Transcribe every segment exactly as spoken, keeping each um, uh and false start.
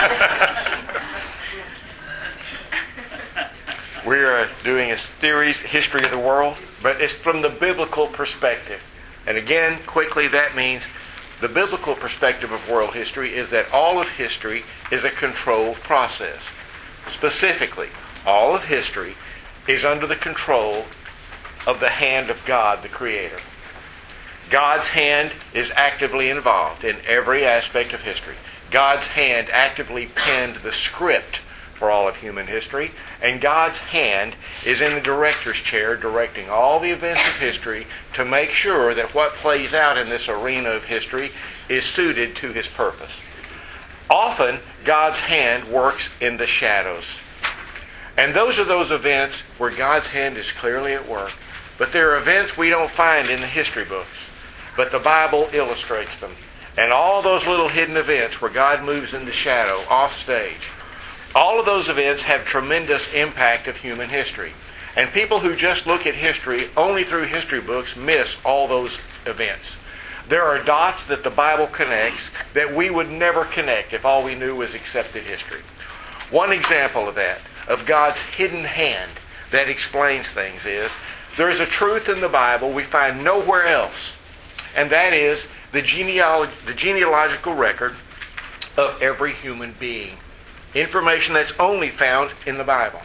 We are doing a series, History of the World, but it's from the biblical perspective. And again, quickly, that means the biblical perspective of world history is that all of history is a controlled process. Specifically, all of history is under the control of the hand of God, the Creator. God's hand is actively involved in every aspect of history. God's hand actively penned the script for all of human history, and God's hand is in the director's chair directing all the events of history to make sure that what plays out in this arena of history is suited to His purpose. Often, God's hand works in the shadows. And those are those events where God's hand is clearly at work. But there are events we don't find in the history books. But the Bible illustrates them. And all those little hidden events where God moves in the shadow, off stage, all of those events have tremendous impact of human history. And people who just look at history only through history books miss all those events. There are dots that the Bible connects that we would never connect if all we knew was accepted history. One example of that, of God's hidden hand that explains things, is there is a truth in the Bible we find nowhere else, and that is the, genealog- the genealogical record of every human being. Information that's only found in the Bible.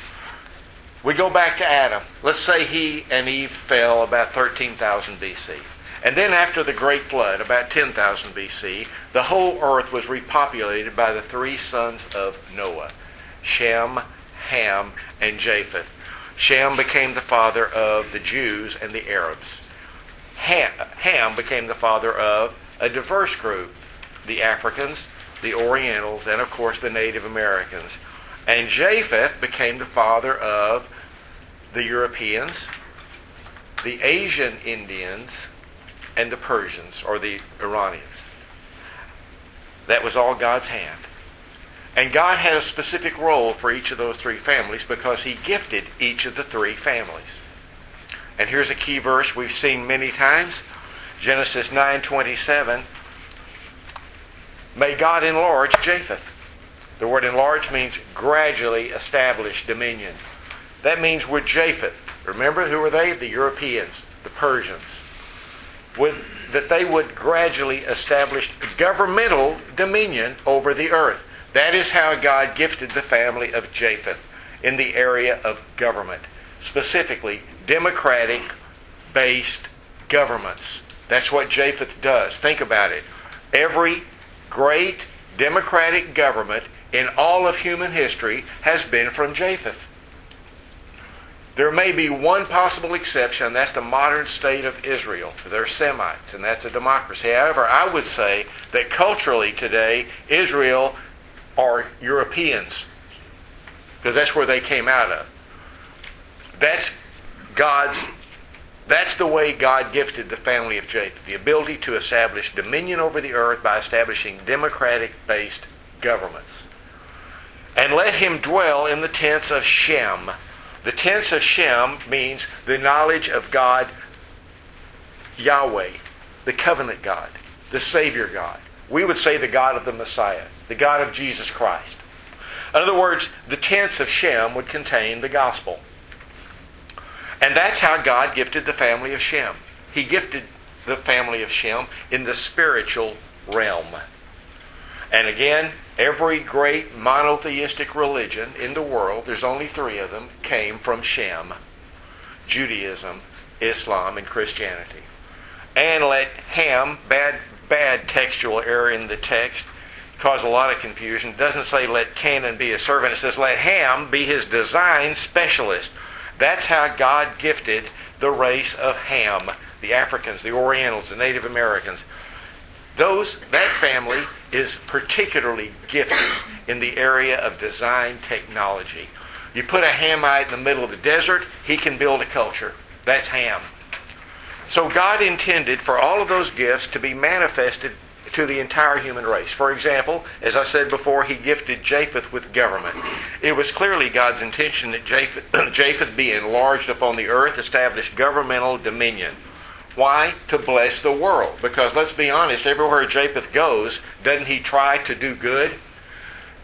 We go back to Adam. Let's say he and Eve fell about thirteen thousand B C. And then after the Great Flood, about ten thousand B C, the whole earth was repopulated by the three sons of Noah, Shem, Ham, and Japheth. Shem became the father of the Jews and the Arabs. Ham, Ham became the father of a diverse group, the Africans, the Orientals, and of course the Native Americans. And Japheth became the father of the Europeans, the Asian Indians, and the Persians, or the Iranians. That was all God's hand. And God had a specific role for each of those three families because He gifted each of the three families. And here's a key verse we've seen many times. Genesis nine twenty-seven. May God enlarge Japheth. The word enlarge means gradually establish dominion. That means with Japheth, remember who were they? The Europeans, the Persians. With, that they would gradually establish governmental dominion over the earth. That is how God gifted the family of Japheth in the area of government. Specifically, democratic-based governments. That's what Japheth does. Think about it. Every great democratic government in all of human history has been from Japheth. There may be one possible exception, and that's the modern state of Israel. They're Semites, and that's a democracy. However, I would say that culturally today, Israel are Europeans, because that's where they came out of. That's God's, that's the way God gifted the family of Japheth, the ability to establish dominion over the earth by establishing democratic-based governments. And let him dwell in the tents of Shem. The tents of Shem means the knowledge of God, Yahweh, the covenant God, the Savior God. We would say the God of the Messiah, the God of Jesus Christ. In other words, the tents of Shem would contain the gospel. And that's how God gifted the family of Shem. He gifted the family of Shem in the spiritual realm. And again, every great monotheistic religion in the world, there's only three of them, came from Shem. Judaism, Islam, and Christianity. And let Ham, bad, bad textual error in the text, cause a lot of confusion. It doesn't say let Canaan be a servant. It says let Ham be his design specialist. That's how God gifted the race of Ham, the Africans, the Orientals, the Native Americans. Those, that family is particularly gifted in the area of design technology. You put a Hamite in the middle of the desert, he can build a culture. That's Ham. So God intended for all of those gifts to be manifested to the entire human race. For example, as I said before, He gifted Japheth with government. It was clearly God's intention that Japheth, Japheth be enlarged upon the earth, establish governmental dominion. Why? To bless the world. Because let's be honest, everywhere Japheth goes, doesn't he try to do good?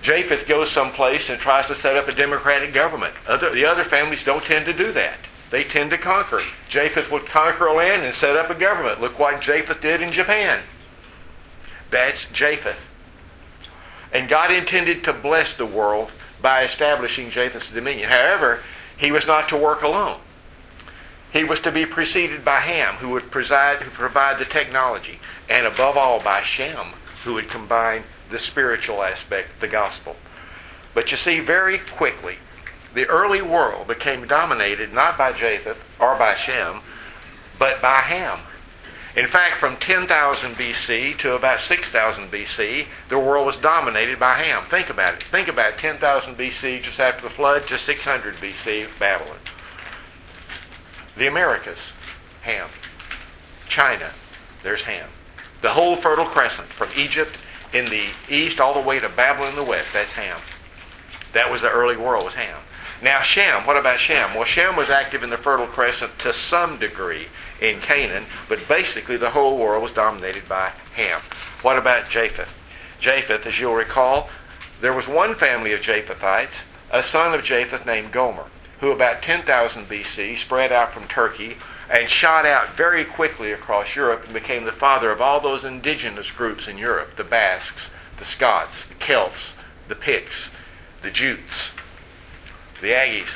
Japheth goes someplace and tries to set up a democratic government. Other, the other families don't tend to do that. They tend to conquer. Japheth would conquer a land and set up a government. Look what Japheth did in Japan. That's Japheth. And God intended to bless the world by establishing Japheth's dominion. However, he was not to work alone. He was to be preceded by Ham, who would preside, who provide the technology, and above all by Shem, who would combine the spiritual aspect, the gospel. But you see, very quickly, the early world became dominated not by Japheth or by Shem, but by Ham. In fact, from ten thousand B C to about six thousand B C, the world was dominated by Ham. Think about it. Think about it. ten thousand B C, just after the flood, to six hundred B C, Babylon. The Americas, Ham. China, there's Ham. The whole Fertile Crescent, from Egypt in the east all the way to Babylon in the west, that's Ham. That was the early world, was Ham. Now Shem, what about Shem? Well, Shem was active in the Fertile Crescent to some degree in Canaan, but basically the whole world was dominated by Ham. What about Japheth? Japheth, as you'll recall, there was one family of Japhethites, a son of Japheth named Gomer, who about ten thousand B C spread out from Turkey and shot out very quickly across Europe and became the father of all those indigenous groups in Europe, the Basques, the Scots, the Celts, the Picts, the Jutes, the Aggies.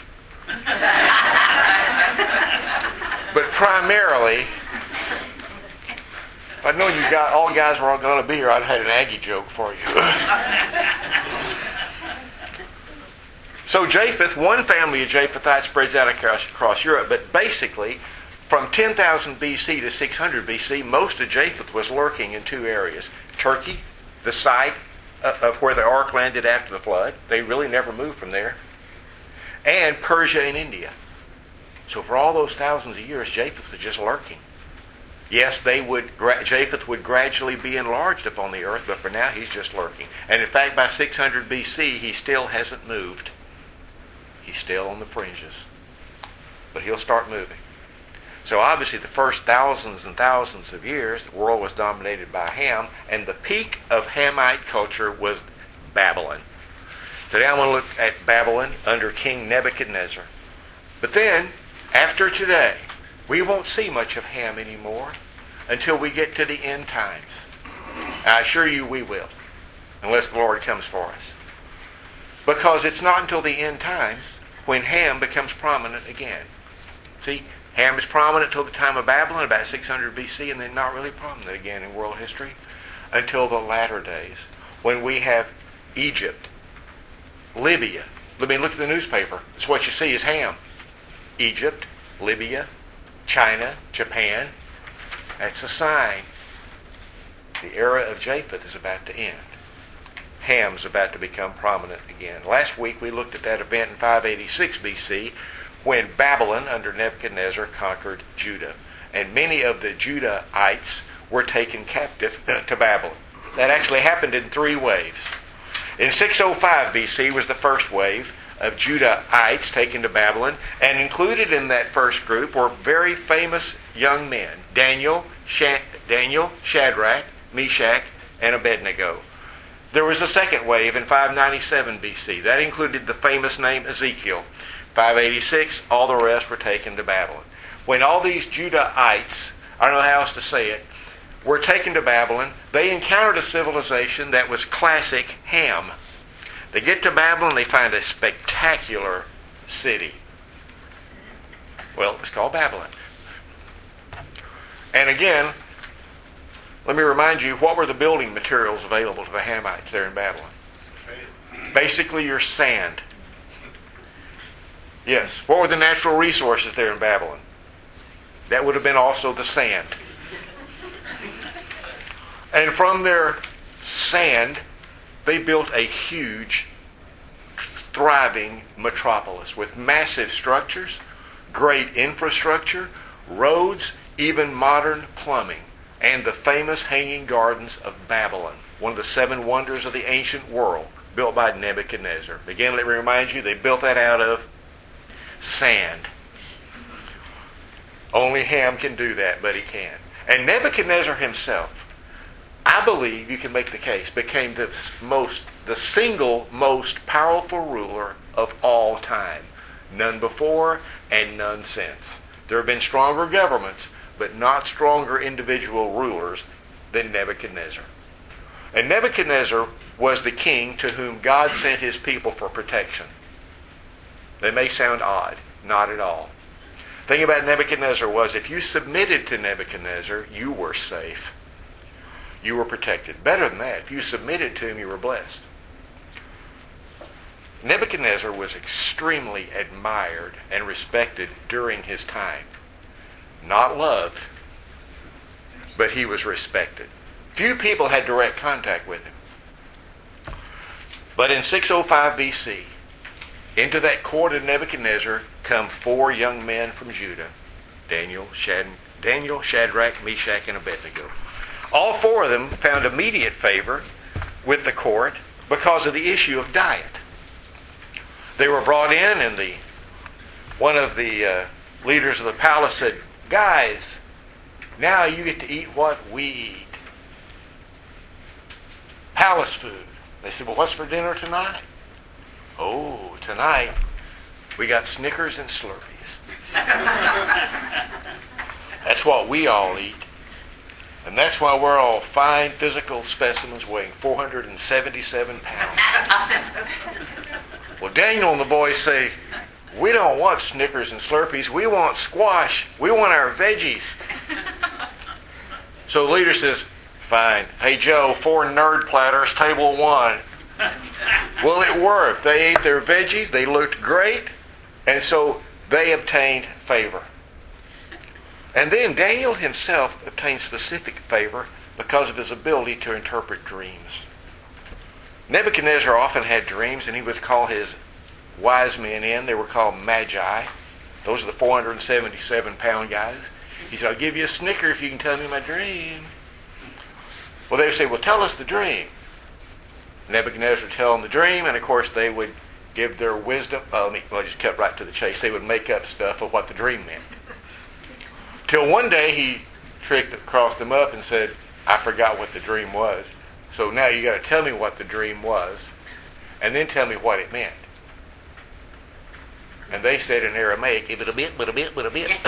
But primarily, if I'd known you guys, all guys were all going to be here, I'd have had an Aggie joke for you. So Japheth, one family of Japhethites spreads out across, across Europe, but basically, from ten thousand B C to six hundred B C, most of Japheth was lurking in two areas. Turkey, the site of where the ark landed after the flood. They really never moved from there. And Persia and India. So for all those thousands of years, Japheth was just lurking. Yes, they would. Japheth would gradually be enlarged upon the earth, but for now he's just lurking. And in fact, by six hundred B C, he still hasn't moved. He's still on the fringes. But he'll start moving. So obviously the first thousands and thousands of years, the world was dominated by Ham, and the peak of Hamite culture was Babylon. Today I'm going to look at Babylon under King Nebuchadnezzar. But then, after today, we won't see much of Ham anymore until we get to the end times. And I assure you we will, unless the Lord comes for us. Because it's not until the end times when Ham becomes prominent again. See, Ham is prominent till the time of Babylon, about six hundred B C, and then not really prominent again in world history until the latter days, when we have Egypt, Libya. I mean, look at the newspaper. It's what you see is Ham. Egypt, Libya, China, Japan. That's a sign. The era of Japheth is about to end. Ham's about to become prominent again. Last week we looked at that event in five eighty-six B C when Babylon under Nebuchadnezzar conquered Judah. And many of the Judahites were taken captive to Babylon. That actually happened in three waves. In six oh five B C was the first wave of Judahites taken to Babylon, and included in that first group were very famous young men, Daniel, Sha- Daniel, Shadrach, Meshach, and Abednego. There was a second wave in five ninety-seven B C. That included the famous name Ezekiel. five eighty-six, all the rest were taken to Babylon. When all these Judahites, I don't know how else to say it, were taken to Babylon, they encountered a civilization that was classic Ham. They get to Babylon, they find a spectacular city. Well, it's called Babylon. And again, let me remind you, what were the building materials available to the Hamites there in Babylon? Basically your sand. Yes. What were the natural resources there in Babylon? That would have been also the sand. And from their sand, they built a huge, thriving metropolis with massive structures, great infrastructure, roads, even modern plumbing, and the famous Hanging Gardens of Babylon, one of the seven wonders of the ancient world, built by Nebuchadnezzar. Again, let me remind you, they built that out of sand. Only Ham can do that, but he can. And Nebuchadnezzar himself, I I believe you can make the case, became the most, the single most powerful ruler of all time. None before and none since. There have been stronger governments, but not stronger individual rulers than Nebuchadnezzar. And Nebuchadnezzar was the king to whom God sent his people for protection. They may sound odd, not at all. The thing about Nebuchadnezzar was if you submitted to Nebuchadnezzar, you were safe. You were protected. Better than that, if you submitted to him, you were blessed. Nebuchadnezzar was extremely admired and respected during his time. Not loved, but he was respected. Few people had direct contact with him. But in six oh five B C, into that court of Nebuchadnezzar come four young men from Judah, Daniel, Shad- Daniel, Shadrach, Meshach, and Abednego. All four of them found immediate favor with the court because of the issue of diet. They were brought in, and the one of the uh, leaders of the palace said, "Guys, now you get to eat what we eat. Palace food." They said, "Well, what's for dinner tonight?" "Oh, tonight we got Snickers and Slurpees." That's what we all eat. And that's why we're all fine physical specimens weighing four hundred seventy-seven pounds. Well, Daniel and the boys say, "We don't want Snickers and Slurpees. We want squash. We want our veggies." So the leader says, "Fine. Hey, Joe, four nerd platters, table one." Well, it worked. They ate their veggies. They looked great. And so they obtained favor. And then Daniel himself obtained specific favor because of his ability to interpret dreams. Nebuchadnezzar often had dreams, and he would call his wise men in. They were called magi. Those are the four hundred seventy-seven pound guys. He said, "I'll give you a Snicker if you can tell me my dream." Well, they would say, "Well, tell us the dream." Nebuchadnezzar would tell them the dream, and of course they would give their wisdom. Well, well, just cut right to the chase. They would make up stuff of what the dream meant. Till one day he tricked, crossed them up and said, "I forgot what the dream was. So now you got to tell me what the dream was, and then tell me what it meant." And they said in Aramaic, "Ibit a bit, but a bit, but a bit."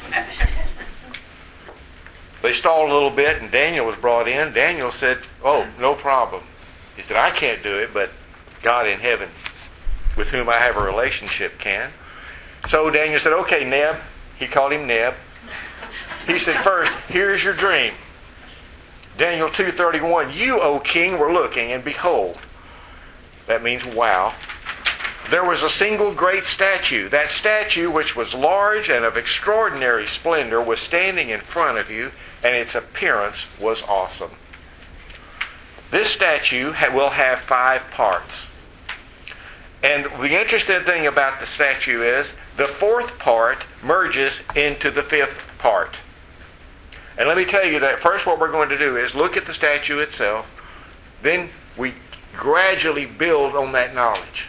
They stalled a little bit, and Daniel was brought in. Daniel said, "Oh, no problem." He said, "I can't do it, but God in heaven, with whom I have a relationship, can." So Daniel said, "Okay, Neb." He called him Neb. He said, "First, here's your dream." Daniel two thirty-one, "You, O king, were looking, and behold." That means wow. "There was a single great statue. That statue, which was large and of extraordinary splendor, was standing in front of you, and its appearance was awesome. This statue will have five parts." And the interesting thing about the statue is the fourth part merges into the fifth part. And let me tell you that first what we're going to do is look at the statue itself. Then we gradually build on that knowledge.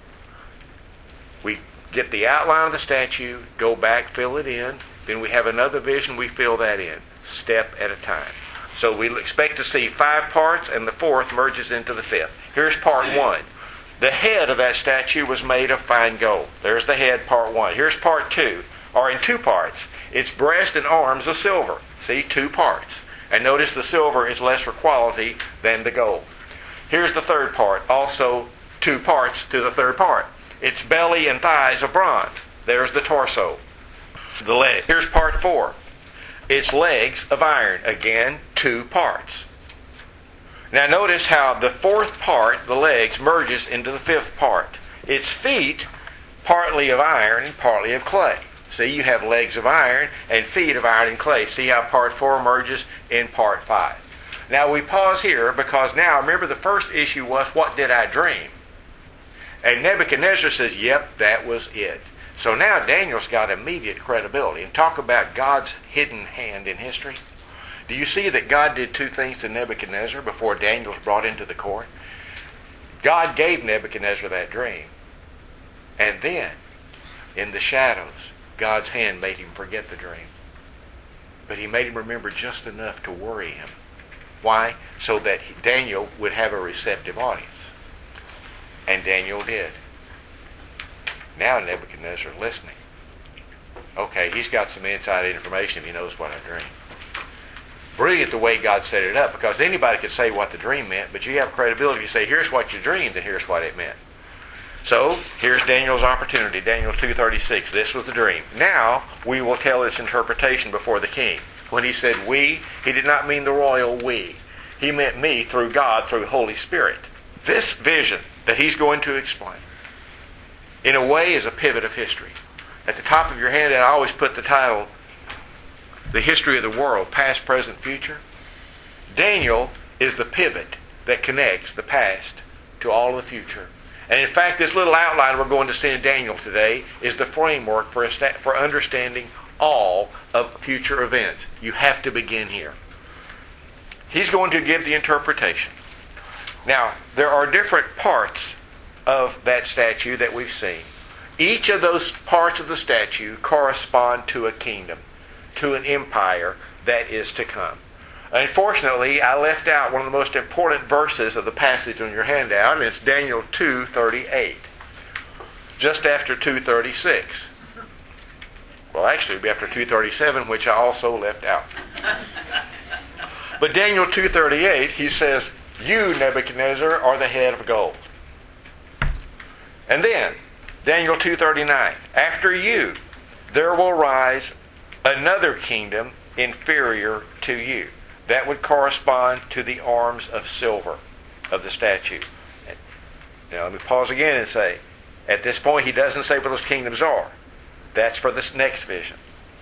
We get the outline of the statue, go back, fill it in. Then we have another vision, we fill that in, step at a time. So we expect to see five parts, and the fourth merges into the fifth. Here's part one. The head of that statue was made of fine gold. There's the head, part one. Here's part two, or in two parts. Its breast and arms of silver. See, two parts. And notice the silver is lesser quality than the gold. Here's the third part, also two parts to the third part. Its belly and thighs of bronze. There's the torso, the leg. Here's part four. Its legs of iron. Again, two parts. Now notice how the fourth part, the legs, merges into the fifth part. Its feet, partly of iron and partly of clay. See, you have legs of iron and feet of iron and clay. See how part four merges in part five. Now we pause here because now remember the first issue was, what did I dream? And Nebuchadnezzar says, yep, that was it. So now Daniel's got immediate credibility. And talk about God's hidden hand in history. Do you see that God did two things to Nebuchadnezzar before Daniel's brought into the court? God gave Nebuchadnezzar that dream. And then, in the shadows, God's hand made him forget the dream. But he made him remember just enough to worry him. Why? So that Daniel would have a receptive audience. And Daniel did. Now Nebuchadnezzar listening. Okay, he's got some inside information if he knows what I dreamed. Brilliant the way God set it up, because anybody could say what the dream meant, but you have credibility if you say, here's what you dreamed, and here's what it meant. So, here's Daniel's opportunity, Daniel two thirty-six. This was the dream. Now, we will tell its interpretation before the king. When he said we, he did not mean the royal we. He meant me through God, through the Holy Spirit. This vision that he's going to explain, in a way, is a pivot of history. At the top of your handout, I always put the title, The History of the World, Past, Present, Future. Daniel is the pivot that connects the past to all of the future. And in fact, this little outline we're going to see in Daniel today is the framework for, for understanding all of future events. You have to begin here. He's going to give the interpretation. Now, there are different parts of that statue that we've seen. Each of those parts of the statue correspond to a kingdom, to an empire that is to come. Unfortunately, I left out one of the most important verses of the passage on your handout, and it's Daniel two thirty-eight, just after two thirty-six. Well, actually, it'd be after two thirty-seven, which I also left out. But Daniel two thirty-eight, he says, you, Nebuchadnezzar, are the head of gold. And then, Daniel two thirty-nine, after you, there will rise another kingdom inferior to you. That would correspond to the arms of silver of the statue. Now, let me pause again and say, at this point, he doesn't say what those kingdoms are. That's for this next vision.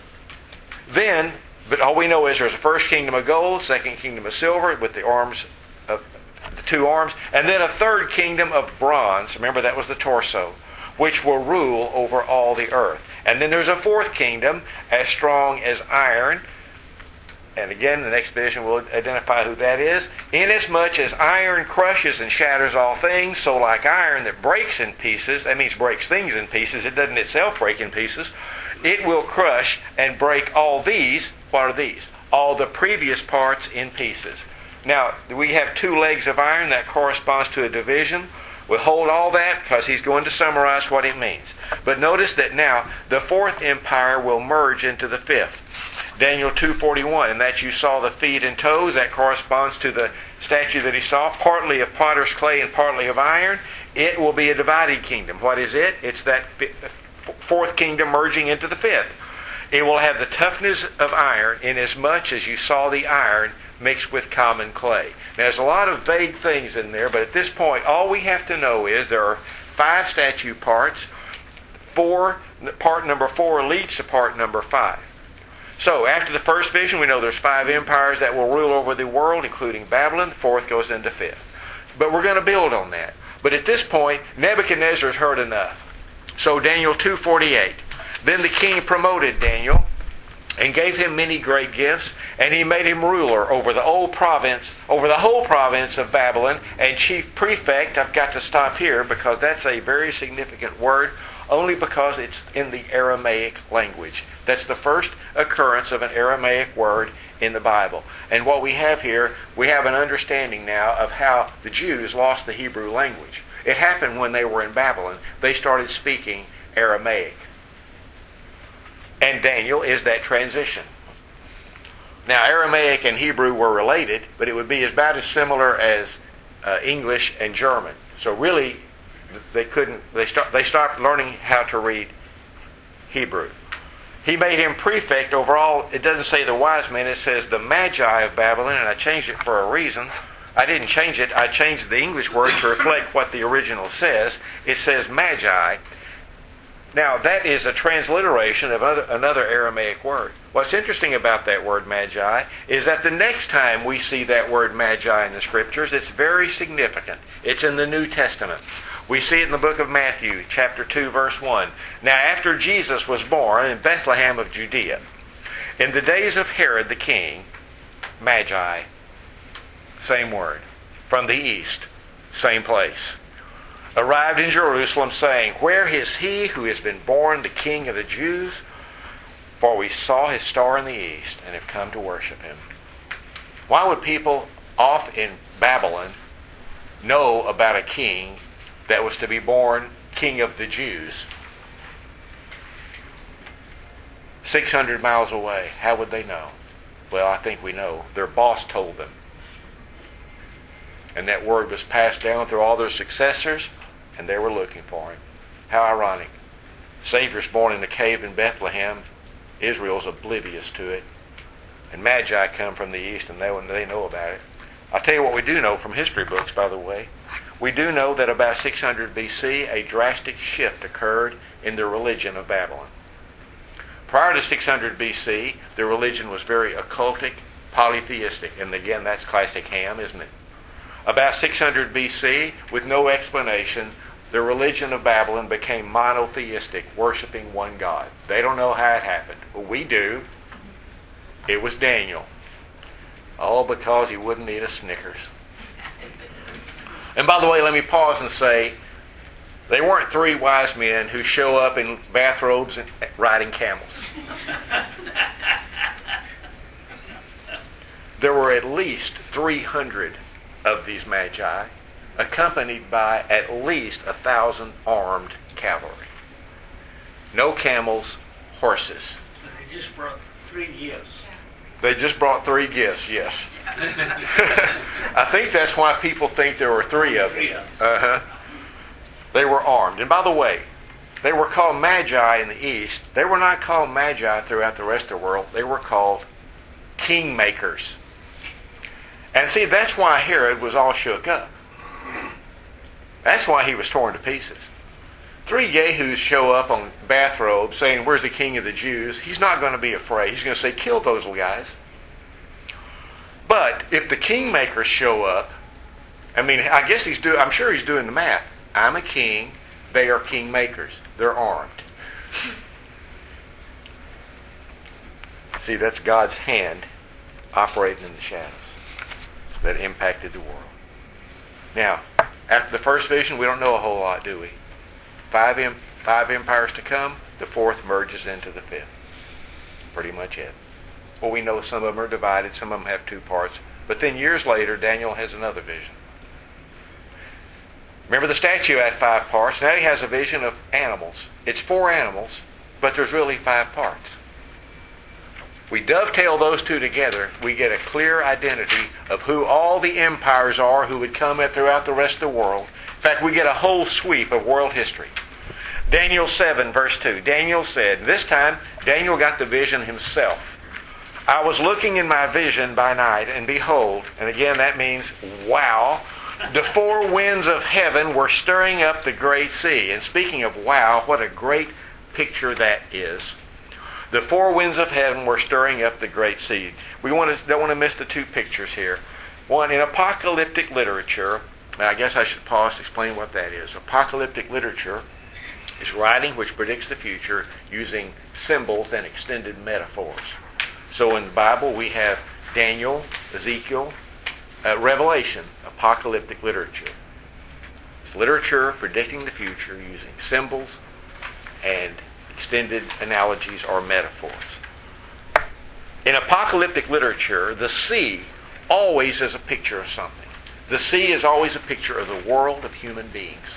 Then, but all we know is there's a first kingdom of gold, second kingdom of silver with the arms of the two arms, and then a third kingdom of bronze. Remember, that was the torso, which will rule over all the earth. And then there's a fourth kingdom as strong as iron. And again, the next vision will identify who that is. Inasmuch as iron crushes and shatters all things, so like iron that breaks in pieces, that means breaks things in pieces, it doesn't itself break in pieces, it will crush and break all these. What are these? All the previous parts in pieces. Now, we have two legs of iron that corresponds to a division. We'll hold all that because he's going to summarize what it means. But notice that now the fourth empire will merge into the fifth. Daniel two forty-one, and that you saw the feet and toes, that corresponds to the statue that he saw, partly of potter's clay and partly of iron. It will be a divided kingdom. What is it? It's that fourth kingdom merging into the fifth. It will have the toughness of iron, inasmuch as you saw the iron mixed with common clay. Now, there's a lot of vague things in there, but at this point, all we have to know is there are five statue parts. Four, part number four leads to part number five. So, after the first vision, we know there's five empires that will rule over the world, including Babylon. The fourth goes into fifth. But we're going to build on that. But at this point, Nebuchadnezzar has heard enough. So, Daniel two forty-eight. Then the king promoted Daniel and gave him many great gifts, and he made him ruler over the old province, over the whole province of Babylon, and chief prefect. I've got to stop here because that's a very significant word, only because it's in the Aramaic language. That's the first occurrence of an Aramaic word in the Bible. And what we have here, we have an understanding now of how the Jews lost the Hebrew language. It happened when they were in Babylon. They started speaking Aramaic. And Daniel is that transition. Now, Aramaic and Hebrew were related, but it would be about as similar as uh, English and German. So really, they couldn't. They start. They stopped learning how to read Hebrew. He made him prefect over all. It doesn't say the wise men. It says the Magi of Babylon, and I changed it for a reason. I didn't change it. I changed the English word to reflect what the original says. It says Magi. Now, that is a transliteration of another Aramaic word. What's interesting about that word Magi is that the next time we see that word Magi in the Scriptures, it's very significant. It's in the New Testament. We see it in the book of Matthew, chapter two, verse one. Now, after Jesus was born in Bethlehem of Judea, in the days of Herod the king, Magi, same word, from the east, same place, arrived in Jerusalem, saying, where is he who has been born the King of the Jews? For we saw his star in the east and have come to worship him. Why would people off in Babylon know about a king that was to be born king of the Jews six hundred miles away? How would they know? Well, I think we know. Their boss told them. And that word was passed down through all their successors, and they were looking for him. How ironic. Savior's born in a cave in Bethlehem. Israel's oblivious to it. And Magi come from the east, and they, they know about it. I'll tell you what we do know from history books, by the way. We do know that about six hundred B C, a drastic shift occurred in the religion of Babylon. Prior to six hundred B C, the religion was very occultic, polytheistic. And again, that's classic Ham, isn't it? About six hundred B C, with no explanation, the religion of Babylon became monotheistic, worshiping one God. They don't know how it happened. But we do. It was Daniel. All because he wouldn't eat a Snickers. And by the way, let me pause and say, they weren't three wise men who show up in bathrobes and riding camels. There were at least three hundred of these magi, accompanied by at least a thousand armed cavalry. No camels, horses. They just brought three gifts. They just brought three gifts, yes. I think that's why people think there were three of them. Uh-huh. They were armed. And by the way, they were called magi in the east. They were not called magi throughout the rest of the world. They were called kingmakers. And see, that's why Herod was all shook up. That's why he was torn to pieces. Three yahoos show up on bathrobes saying, "Where's the king of the Jews?" He's not going to be afraid. He's going to say, "Kill those little guys." But if the kingmakers show up, I mean, I guess he's doing, I'm sure he's doing the math. I'm a king. They are kingmakers. They're armed. See, that's God's hand operating in the shadows that impacted the world. Now, after the first vision, we don't know a whole lot, do we? Five, em- five empires to come, the fourth merges into the fifth. Pretty much it. Well, we know some of them are divided, some of them have two parts. But then years later, Daniel has another vision. Remember, the statue had five parts. Now he has a vision of animals. It's four animals, but there's really five parts. We dovetail those two together, we get a clear identity of who all the empires are who would come throughout the rest of the world. In fact, we get a whole sweep of world history. Daniel seven, verse two. Daniel said, this time Daniel got the vision himself. "I was looking in my vision by night, and behold," and again that means wow, "the four winds of heaven were stirring up the great sea." And speaking of wow, what a great picture that is. The four winds of heaven were stirring up the great sea. We want to, don't want to miss the two pictures here. One, in apocalyptic literature, and I guess I should pause to explain what that is. Apocalyptic literature is writing which predicts the future using symbols and extended metaphors. So in the Bible we have Daniel, Ezekiel, uh, Revelation, apocalyptic literature. It's literature predicting the future using symbols and extended analogies or metaphors. In apocalyptic literature, the sea always is a picture of something. The sea is always a picture of the world of human beings.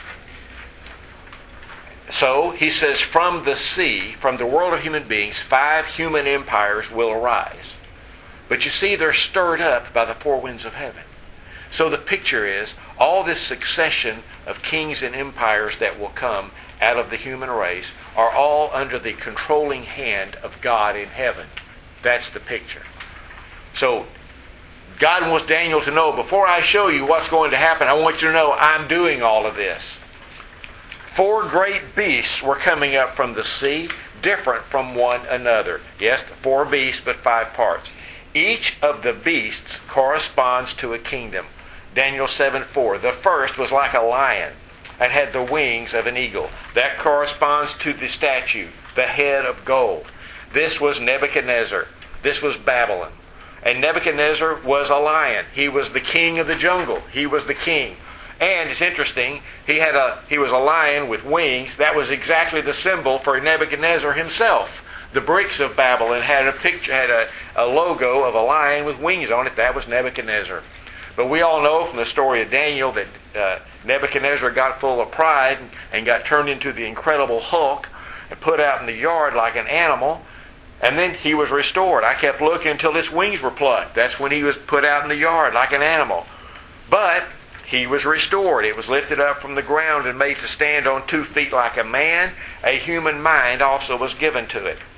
So he says, from the sea, from the world of human beings, five human empires will arise. But you see, they're stirred up by the four winds of heaven. So the picture is all this succession of kings and empires that will come out of the human race are all under the controlling hand of God in heaven. That's the picture. So God wants Daniel to know, before I show you what's going to happen, I want you to know I'm doing all of this. Four great beasts were coming up from the sea, different from one another. Yes, four beasts, but five parts. Each of the beasts corresponds to a kingdom. Daniel seven four. The first was like a lion and had the wings of an eagle. That corresponds to the statue, the head of gold. This was Nebuchadnezzar. This was Babylon. And Nebuchadnezzar was a lion. He was the king of the jungle. He was the king. And it's interesting, he had a he was a lion with wings. That was exactly the symbol for Nebuchadnezzar himself. the bricks of Babylon had a picture, had a, a logo of a lion with wings on it. That was Nebuchadnezzar. But we all know from the story of Daniel that uh, Nebuchadnezzar got full of pride and got turned into the incredible Hulk and put out in the yard like an animal. And then he was restored. I kept looking until his wings were plucked. That's when he was put out in the yard like an animal. But he was restored. It was lifted up from the ground and made to stand on two feet like a man. A human mind also was given to it.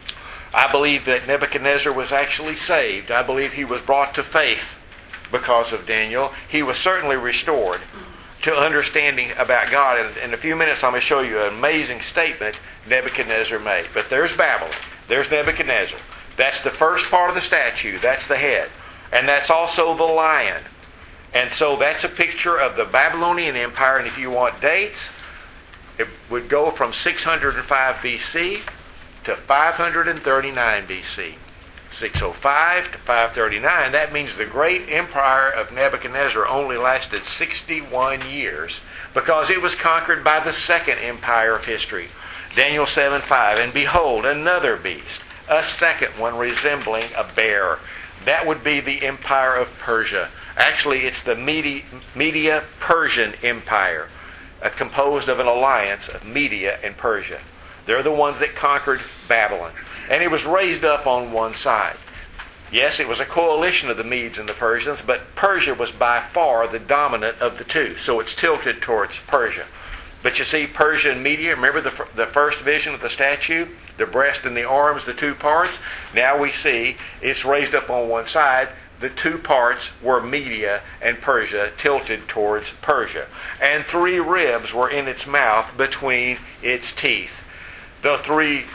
I believe that Nebuchadnezzar was actually saved. I believe he was brought to faith because of Daniel. He was certainly restored to understanding about God. And in a few minutes I'm going to show you an amazing statement Nebuchadnezzar made. But there's Babylon. There's Nebuchadnezzar. That's the first part of the statue. That's the head. And that's also the lion. And so that's a picture of the Babylonian Empire. And if you want dates, it would go from six hundred five B C to five hundred thirty-nine B C. six oh five to five thirty-nine. That means the great empire of Nebuchadnezzar only lasted sixty-one years because it was conquered by the second empire of history. Daniel seven five, and behold, another beast, a second one resembling a bear. That would be the empire of Persia. Actually, it's the Medi- Media-Persian Empire, uh, composed of an alliance of Media and Persia. They're the ones that conquered Babylon. And it was raised up on one side. Yes, it was a coalition of the Medes and the Persians, but Persia was by far the dominant of the two. So it's tilted towards Persia. But you see, Persia and Media, remember the, the first vision of the statue? The breast and the arms, the two parts? Now we see it's raised up on one side. The two parts were Media and Persia, tilted towards Persia. And three ribs were in its mouth between its teeth. The three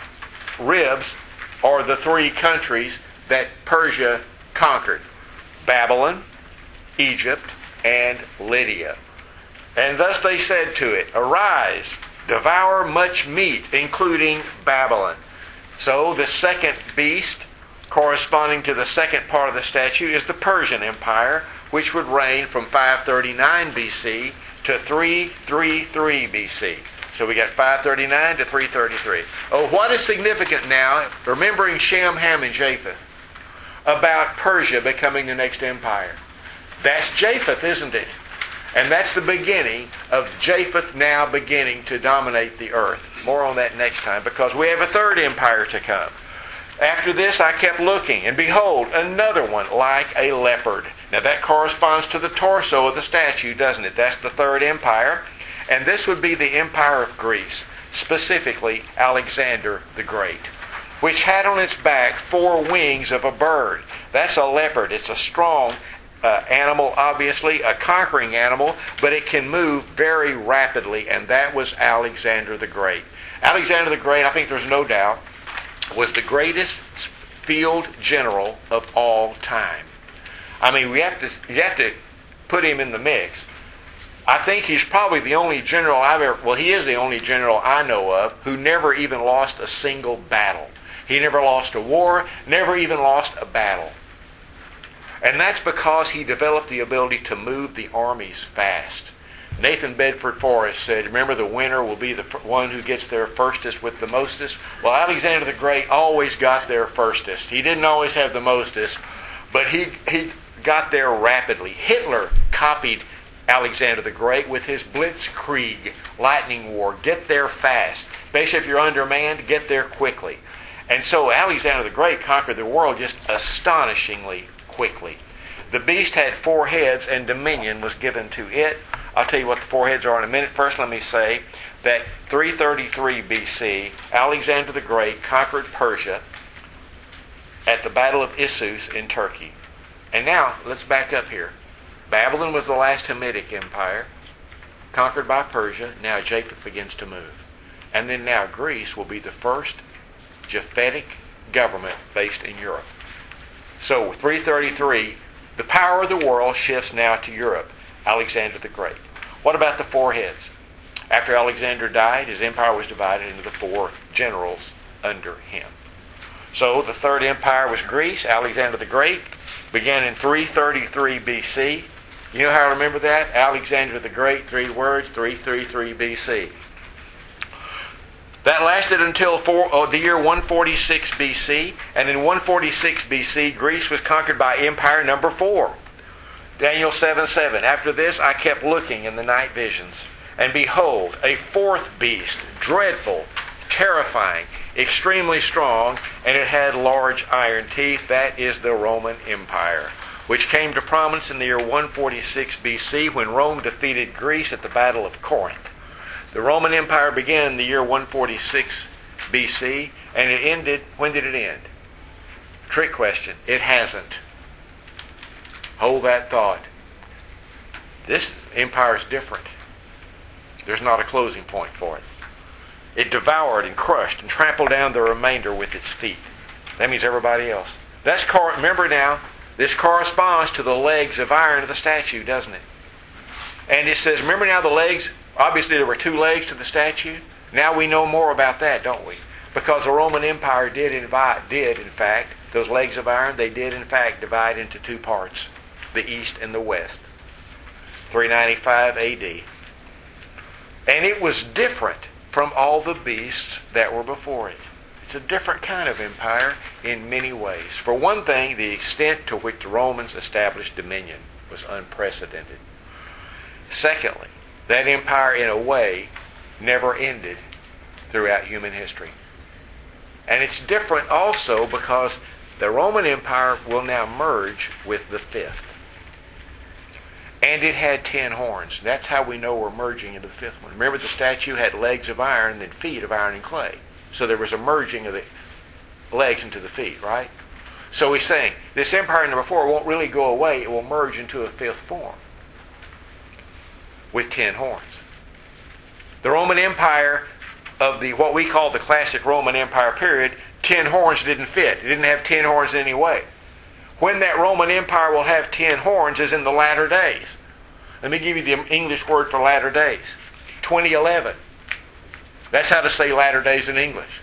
ribs are the three countries that Persia conquered: Babylon, Egypt, and Lydia. And thus they said to it, "Arise, devour much meat, including Babylon." So the second beast, corresponding to the second part of the statue, is the Persian Empire, which would reign from five thirty-nine B C to three thirty-three B C. So we got five thirty-nine to three thirty-three. Oh, what is significant now, remembering Shem, Ham, and Japheth, about Persia becoming the next empire? That's Japheth, isn't it? And that's the beginning of Japheth now beginning to dominate the earth. More on that next time, because we have a third empire to come. After this I kept looking, and behold, another one like a leopard. Now that corresponds to the torso of the statue, doesn't it? That's the third empire. And this would be the empire of Greece, specifically Alexander the Great, which had on its back four wings of a bird. That's a leopard. It's a strong uh, animal, obviously, a conquering animal, but it can move very rapidly, and that was Alexander the Great. Alexander the Great, I think there's no doubt, was the greatest field general of all time. I mean, we have to you have to put him in the mix. I think he's probably the only general I've ever, well, he is the only general I know of who never even lost a single battle. He never lost a war, never even lost a battle. And that's because he developed the ability to move the armies fast. Nathan Bedford Forrest said, remember, the winner will be the one who gets there firstest with the mostest. Well, Alexander the Great always got there firstest. He didn't always have the mostest, but he, he got there rapidly. Hitler copied Alexander the Great with his blitzkrieg, lightning war. Get there fast. Basically, if you're undermanned, get there quickly. And so Alexander the Great conquered the world just astonishingly quickly. The beast had four heads, and dominion was given to it. I'll tell you what the four heads are in a minute. First, let me say that three thirty-three B C, Alexander the Great conquered Persia at the Battle of Issus in Turkey. And now, let's back up here. Babylon was the last Hamitic empire, conquered by Persia. Now Japheth begins to move. And then now Greece will be the first Japhetic government based in Europe. So three thirty-three, the power of the world shifts now to Europe. Alexander the Great. What about the four heads? After Alexander died, his empire was divided into the four generals under him. So the third empire was Greece. Alexander the Great began in three thirty-three B C. You know how I remember that? Alexander the Great, three words, three thirty-three B C. That lasted until four, oh, the year one forty-six B C, and in one forty-six B C, Greece was conquered by empire number four. Daniel seven seven. After this I kept looking in the night visions, and behold, a fourth beast, dreadful, terrifying, extremely strong, and it had large iron teeth. That is the Roman Empire, which came to prominence in the year one forty-six B C when Rome defeated Greece at the Battle of Corinth. The Roman Empire began in the year one forty-six B C, and it ended, when did it end? Trick question. It hasn't. Hold that thought. This empire is different. There's not a closing point for it. It devoured and crushed and trampled down the remainder with its feet. That means everybody else. That's cor- Remember now, this corresponds to the legs of iron of the statue, doesn't it? And it says, remember now the legs, obviously there were two legs to the statue. Now we know more about that, don't we? Because the Roman Empire did, invite, did in fact, those legs of iron, they did in fact divide into two parts, the east and the west. three ninety-five A D. And it was different from all the beasts that were before it. It's a different kind of empire in many ways. For one thing, the extent to which the Romans established dominion was unprecedented. Secondly, that empire in a way never ended throughout human history. And it's different also because the Roman Empire will now merge with the fifth. And it had ten horns. That's how we know we're merging into the fifth one. Remember, the statue had legs of iron and then feet of iron and clay. So there was a merging of the legs into the feet, right? So he's saying, this empire number four won't really go away. It will merge into a fifth form with ten horns. The Roman Empire of the what we call the classic Roman Empire period, ten horns didn't fit. It didn't have ten horns in any way. When that Roman Empire will have ten horns is in the latter days. Let me give you the English word for latter days. twenty eleven. That's how to say latter days in English.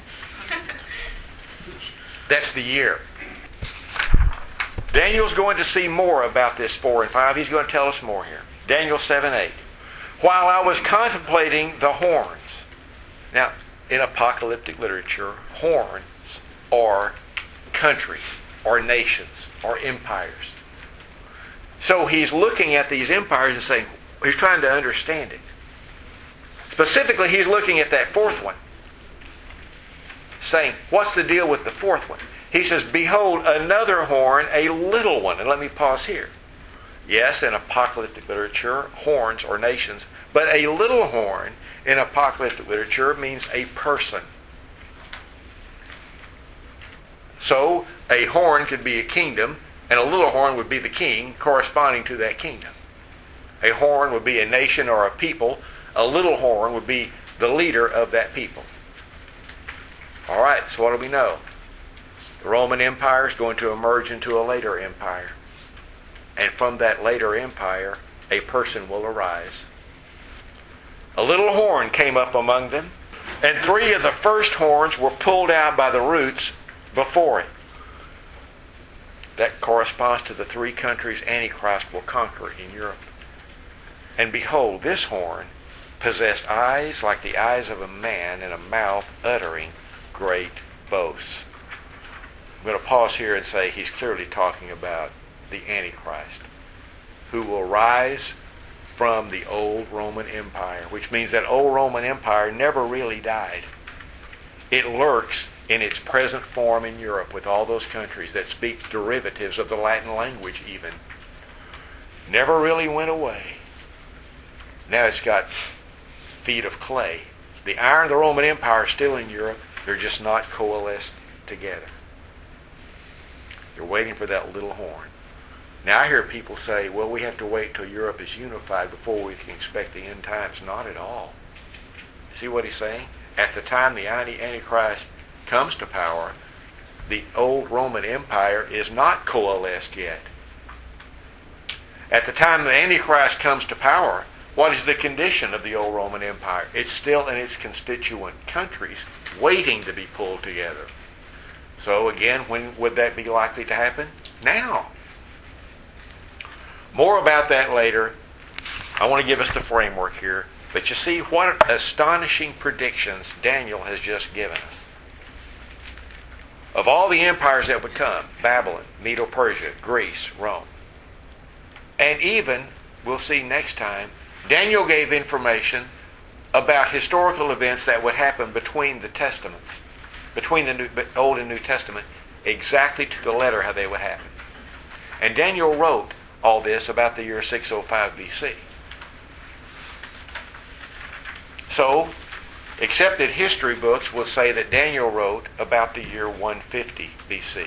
That's the year. Daniel's going to see more about this four and five. He's going to tell us more here. Daniel seven eight. While I was contemplating the horns. Now, in apocalyptic literature, horns are countries, or nations, or empires. So he's looking at these empires and saying, he's trying to understand it. Specifically, he's looking at that fourth one, saying, what's the deal with the fourth one? He says, behold, another horn, a little one. And let me pause here. Yes, in apocalyptic literature, horns are nations, but a little horn in apocalyptic literature means a person. So, a horn could be a kingdom, and a little horn would be the king corresponding to that kingdom. A horn would be a nation or a people. A little horn would be the leader of that people. All right, so what do we know? The Roman Empire is going to emerge into a later empire. And from that later empire, a person will arise. A little horn came up among them, and three of the first horns were pulled out by the roots before it. That corresponds to the three countries Antichrist will conquer in Europe. And behold, this horn possessed eyes like the eyes of a man and a mouth uttering great boasts. I'm going to pause here and say he's clearly talking about the Antichrist, who will rise from the old Roman Empire, which means that old Roman Empire never really died. It lurks in its present form in Europe with all those countries that speak derivatives of the Latin language even. Never really went away. Now it's got feet of clay. The iron of the Roman Empire is still in Europe. They're just not coalesced together. They're waiting for that little horn. Now I hear people say, well, we have to wait till Europe is unified before we can expect the end times. Not at all. See what he's saying? At the time the Antichrist comes to power, the old Roman Empire is not coalesced yet. At the time the Antichrist comes to power, what is the condition of the old Roman Empire? It's still in its constituent countries, waiting to be pulled together. So again, when would that be likely to happen? Now. More about that later. I want to give us the framework here. But you see what astonishing predictions Daniel has just given us. Of all the empires that would come, Babylon, Medo-Persia, Greece, Rome. And even, we'll see next time, Daniel gave information about historical events that would happen between the Testaments, between the New, Old and New Testament, exactly to the letter how they would happen. And Daniel wrote all this about the year six oh five B C. So, accepted history books will say that Daniel wrote about the year one fifty B C.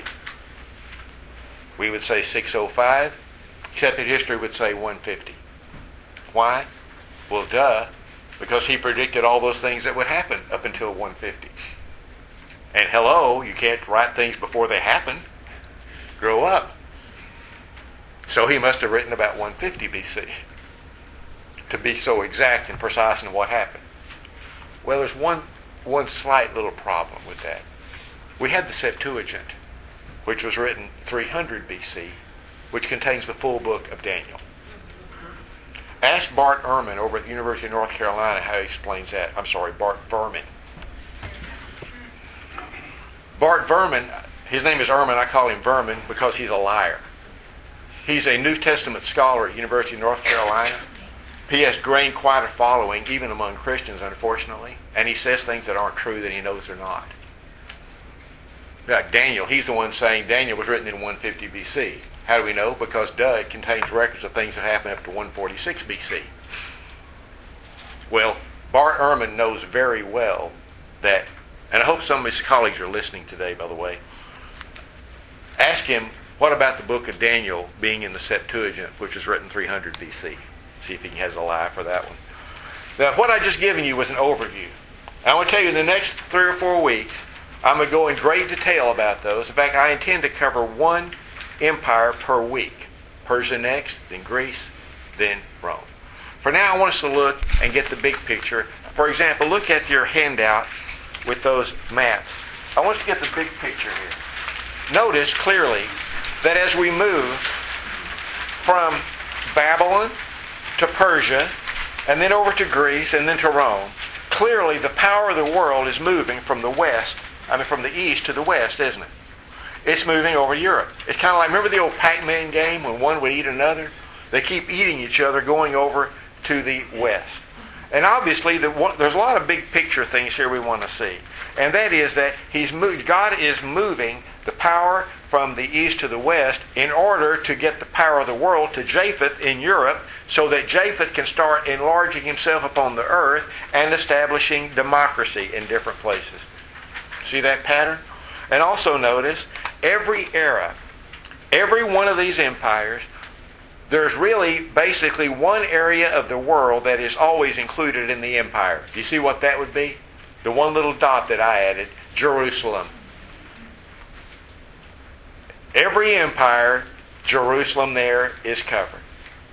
We would say six oh five. Accepted history would say one fifty. Why? Well, duh. Because he predicted all those things that would happen up until one fifty. And hello, you can't write things before they happen. Grow up. So he must have written about one fifty B C to be so exact and precise in what happened. Well, there's one, one slight little problem with that. We had the Septuagint, which was written three hundred B C, which contains the full book of Daniel. Ask Bart Ehrman over at the University of North Carolina how he explains that. I'm sorry, Bart Ehrman. Bart Ehrman, his name is Ehrman, I call him Vermin because he's a liar. He's a New Testament scholar at the University of North Carolina. He has gained quite a following, even among Christians, unfortunately. And he says things that aren't true that he knows they're not. Like Daniel, he's the one saying Daniel was written in one fifty B C. How do we know? Because, duh, it contains records of things that happened up to one forty-six B C. Well, Bart Ehrman knows very well that, and I hope some of his colleagues are listening today, by the way. Ask him, what about the book of Daniel being in the Septuagint, which was written three hundred B C? See if he has a lie for that one. Now, what I just given you was an overview. I want to tell you in the next three or four weeks, I'm going to go in great detail about those. In fact, I intend to cover one empire per week. Persia next, then Greece, then Rome. For now, I want us to look and get the big picture. For example, look at your handout with those maps. I want us to get the big picture here. Notice clearly that as we move from Babylon to Persia, and then over to Greece, and then to Rome, clearly the power of the world is moving from the west, I mean from the east to the west, isn't it? It's moving over Europe. It's kind of like, remember the old Pac-Man game when one would eat another? They keep eating each other going over to the west. And obviously, the, there's a lot of big picture things here we want to see. And that is that he's moved, God is moving the power from the east to the west in order to get the power of the world to Japheth in Europe, so that Japheth can start enlarging himself upon the earth and establishing democracy in different places. See that pattern? And also notice, every era, every one of these empires, there's really basically one area of the world that is always included in the empire. Do you see what that would be? The one little dot that I added, Jerusalem. Every empire, Jerusalem there is covered.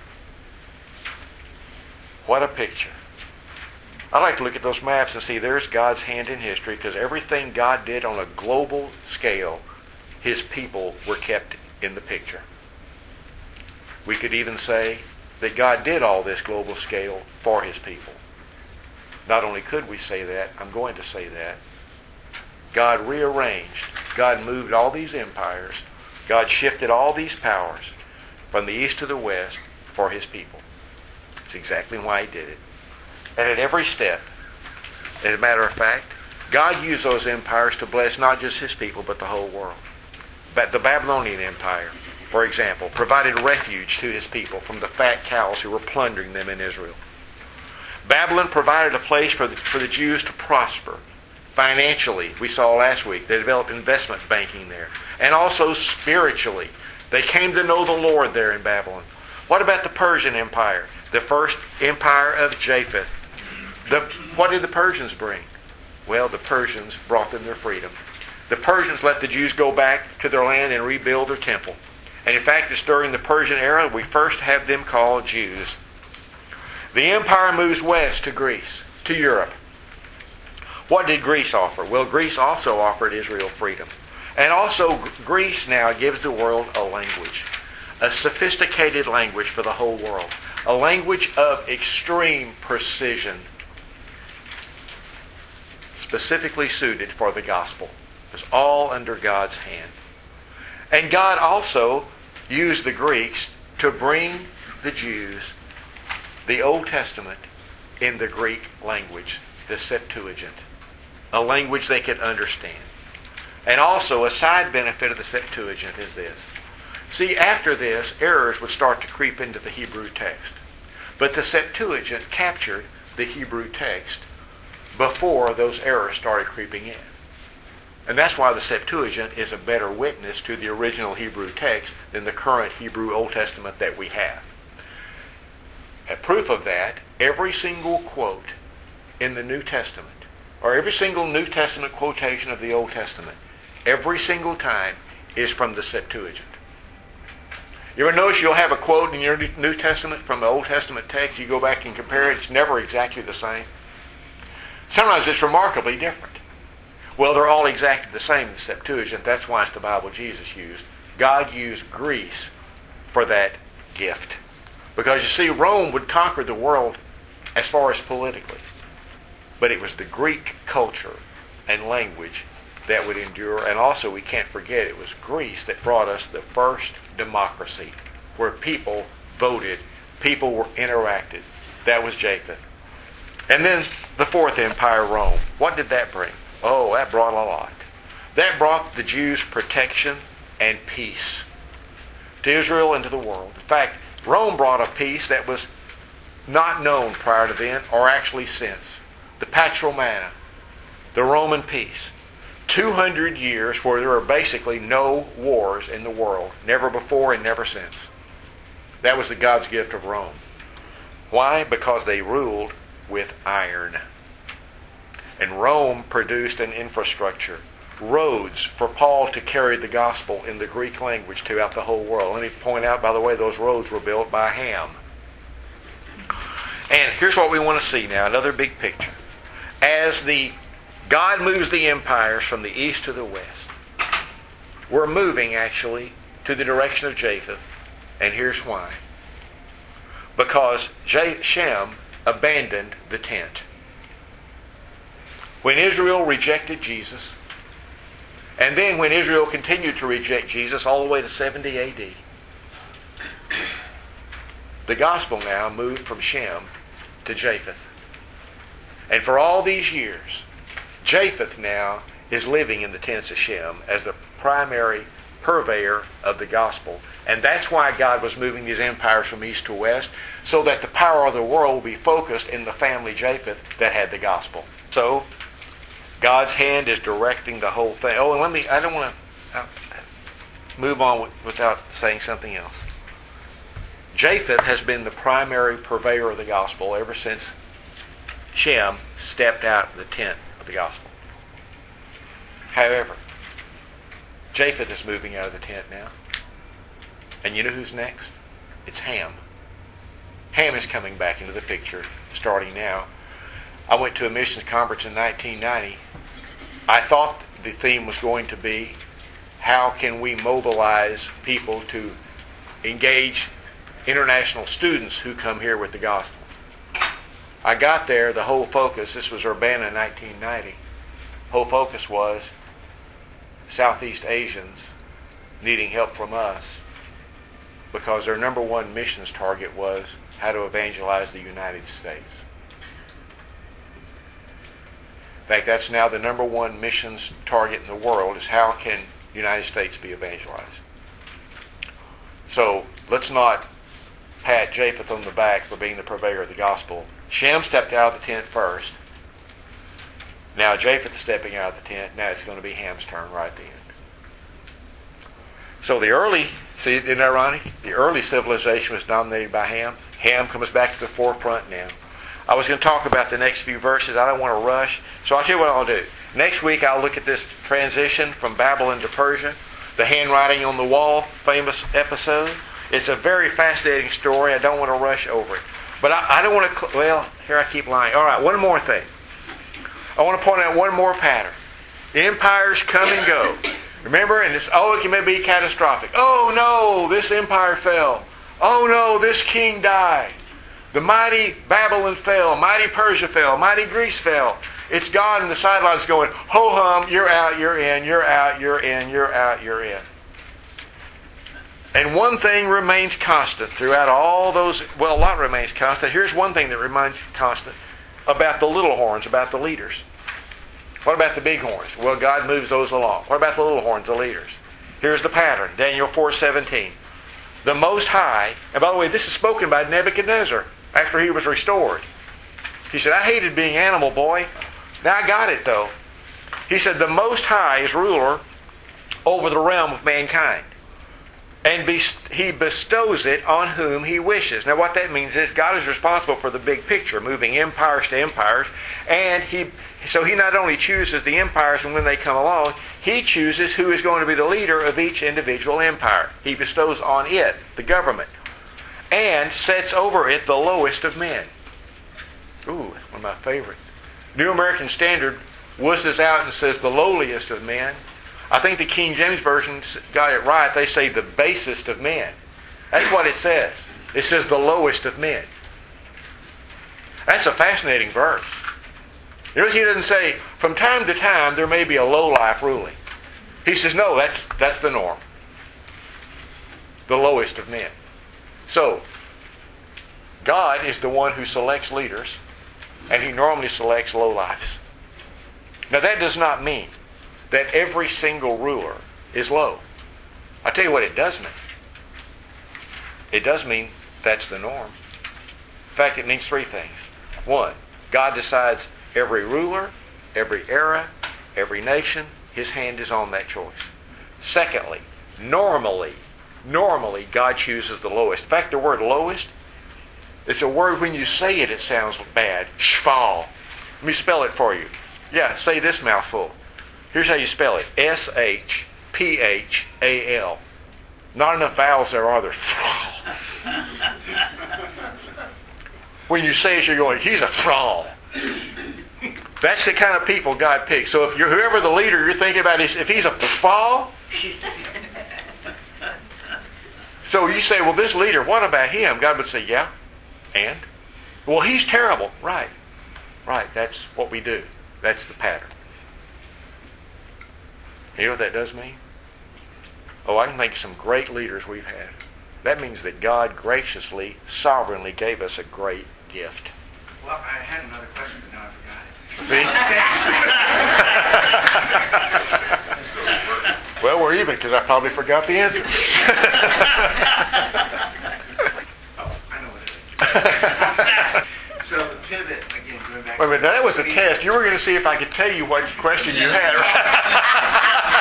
What a picture. I like to look at those maps and see there's God's hand in history, because everything God did on a global scale, His people were kept in the picture. We could even say that God did all this global scale for His people. Not only could we say that, I'm going to say that. God rearranged, God moved all these empires, God shifted all these powers from the east to the west for His people. That's exactly why He did it. And at every step, as a matter of fact, God used those empires to bless not just His people, but the whole world. But the Babylonian Empire, for example, provided refuge to His people from the fat cows who were plundering them in Israel. Babylon provided a place for the, for the Jews to prosper. Financially, we saw last week, they developed investment banking there. And also spiritually, they came to know the Lord there in Babylon. What about the Persian Empire? The first empire of Japheth. The, what did the Persians bring? Well, the Persians brought them their freedom. The Persians let the Jews go back to their land and rebuild their temple. And in fact, it's during the Persian era we first have them called Jews. The empire moves west to Greece, to Europe. What did Greece offer? Well, Greece also offered Israel freedom. And also, Greece now gives the world a language. a sophisticated language for the whole world, a language of extreme precision, specifically suited for the gospel. It was all under God's hand. And God also used the Greeks to bring the Jews the Old Testament in the Greek language, the Septuagint, a language they could understand. And also, a side benefit of the Septuagint is this. See, after this, errors would start to creep into the Hebrew text. But the Septuagint captured the Hebrew text before those errors started creeping in. And that's why the Septuagint is a better witness to the original Hebrew text than the current Hebrew Old Testament that we have. A proof of that, every single quote in the New Testament, or every single New Testament quotation of the Old Testament, every single time is from the Septuagint. You ever notice you'll have a quote in your New Testament from the Old Testament text, you go back and compare it, it's never exactly the same. Sometimes it's remarkably different. Well, they're all exactly the same in the Septuagint. That's why it's the Bible Jesus used. God used Greece for that gift. Because you see, Rome would conquer the world as far as politically. But it was the Greek culture and language that would endure. And also, we can't forget, it was Greece that brought us the first democracy, where people voted, people were interacted. That was Japheth. And then the fourth empire, Rome. What did that bring? Oh, that brought a lot. That brought the Jews protection and peace to Israel and to the world. In fact, Rome brought a peace that was not known prior to then, or actually since. The Pax Romana, the Roman peace. two hundred years where there were basically no wars in the world, never before and never since. That was the God's gift of Rome. Why? Because they ruled with iron. And Rome produced an infrastructure, roads for Paul to carry the gospel in the Greek language throughout the whole world. Let me point out, by the way, those roads were built by Ham. And here's what we want to see now, another big picture. As the God moves the empires from the east to the west, we're moving actually to the direction of Japheth, and here's why. Because Shem abandoned the tent. When Israel rejected Jesus, and then when Israel continued to reject Jesus all the way to seventy A D, the gospel now moved from Shem to Japheth. And for all these years, Japheth now is living in the tents of Shem as the primary purveyor of the gospel. And that's why God was moving these empires from east to west, so that the power of the world will be focused in the family Japheth that had the gospel. So, God's hand is directing the whole thing. Oh, and let me, I don't want to move on without saying something else. Japheth has been the primary purveyor of the gospel ever since Shem stepped out of the tent of the gospel. However, Japheth is moving out of the tent now. And you know who's next? It's Ham. Ham is coming back into the picture starting now. I went to a missions conference in nineteen ninety. I thought the theme was going to be, how can we mobilize people to engage international students who come here with the gospel? I got there, the whole focus, this was Urbana in nineteen ninety, whole focus was Southeast Asians needing help from us, because their number one missions target was how to evangelize the United States. In fact, that's now the number one missions target in the world, is how can the United States be evangelized. So let's not pat Japheth on the back for being the purveyor of the gospel. Shem stepped out of the tent first. Now Japheth is stepping out of the tent. Now it's going to be Ham's turn right at the end. So the early, see, isn't that ironic? The early civilization was dominated by Ham. Ham comes back to the forefront now. I was going to talk about the next few verses. I don't want to rush. So I'll tell you what I'll do. Next week I'll look at this transition from Babylon to Persia. The handwriting on the wall, famous episode. It's a very fascinating story. I don't want to rush over it. But I, I don't want to, well, here I keep lying. All right, one more thing. I want to point out one more pattern. Empires come and go. Remember? And it's, oh, it can be catastrophic. Oh, no, this empire fell. Oh, no, this king died. The mighty Babylon fell. Mighty Persia fell. Mighty Greece fell. It's God in the sidelines going, ho-hum, you're out, you're in, you're out, you're in, you're out, you're in. And one thing remains constant throughout all those, well, a lot remains constant. Here's one thing that remains constant about the little horns, about the leaders. What about the big horns? Well, God moves those along. What about the little horns, the leaders? Here's the pattern, Daniel four seventeen. The Most High, and by the way, this is spoken by Nebuchadnezzar after he was restored. He said, I hated being animal, boy. Now I got it, though. He said, the Most High is ruler over the realm of mankind. And he bestows it on whom he wishes. Now what that means is God is responsible for the big picture, moving empires to empires. And he, so he not only chooses the empires and when they come along, he chooses who is going to be the leader of each individual empire. He bestows on it, the government, and sets over it the lowest of men. Ooh, one of my favorites. New American Standard wusses out and says the lowliest of men. I think the King James Version got it right. They say the basest of men. That's what it says. It says the lowest of men. That's a fascinating verse. You notice he doesn't say, from time to time there may be a lowlife ruling. He says, no, that's, that's the norm. The lowest of men. So, God is the one who selects leaders, and he normally selects lowlifes. Now that does not mean that every single ruler is low. I'll tell you what it does mean. It does mean that's the norm. In fact, it means three things. One, God decides every ruler, every era, every nation, his hand is on that choice. Secondly, normally, normally God chooses the lowest. In fact, the word lowest, it's a word when you say it, it sounds bad. Shval. Let me spell it for you. Yeah, say this mouthful. Here's how you spell it. S H P H A L. Not enough vowels there, are there? When you say it, you're going, he's a fraud. That's the kind of people God picks. So if you're whoever the leader you're thinking about is, if he's a fraud, so you say, well, this leader, what about him? God would say, yeah, and? Well, he's terrible. Right. Right. That's what we do. That's the pattern. You know what that does mean? Oh, I can think of some great leaders we've had. That means that God graciously, sovereignly gave us a great gift. Well, I had another question, but now I forgot it. See? Well, we're even because I probably forgot the answer. Oh, I know what it is. So the pivot, again, going back... Wait a minute, that was a test. You were going to see if I could tell you what question you had, right?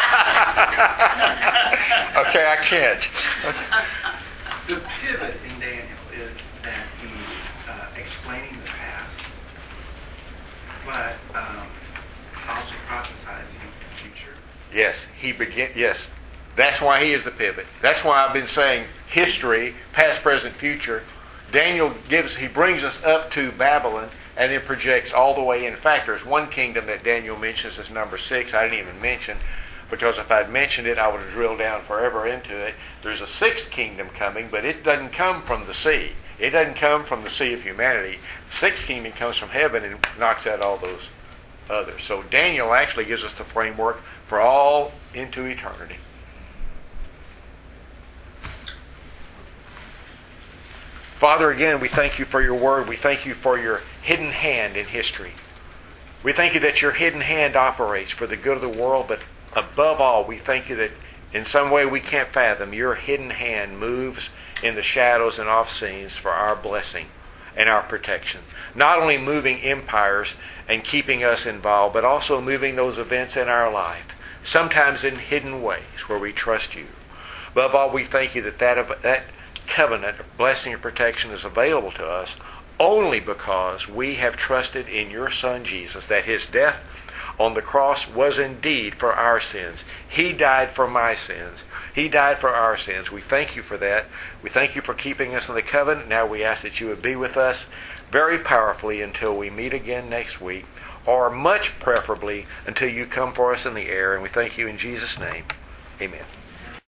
Okay, I can't. The pivot in Daniel is that he's uh, explaining the past, but um, also prophesizing the future. Yes, he begin. Yes, that's why he is the pivot. That's why I've been saying history, past, present, future. Daniel gives. He brings us up to Babylon and then projects all the way in. In fact, there's one kingdom that Daniel mentions as number six. I didn't even mention. Because if I'd mentioned it, I would have drilled down forever into it. There's a sixth kingdom coming, but it doesn't come from the sea. It doesn't come from the sea of humanity. The sixth kingdom comes from heaven and knocks out all those others. So Daniel actually gives us the framework for all into eternity. Father, again, we thank you for your word. We thank you for your hidden hand in history. We thank you that your hidden hand operates for the good of the world, but above all, we thank you that in some way we can't fathom, your hidden hand moves in the shadows and off scenes for our blessing and our protection. Not only moving empires and keeping us involved, but also moving those events in our life, sometimes in hidden ways where we trust you. Above all, we thank you that that, that covenant of blessing and protection is available to us only because we have trusted in your Son Jesus, that his death on the cross was indeed for our sins. He died for my sins. He died for our sins. We thank you for that. We thank you for keeping us in the covenant. Now we ask that you would be with us very powerfully until we meet again next week, or much preferably until you come for us in the air. And we thank you in Jesus' name. Amen.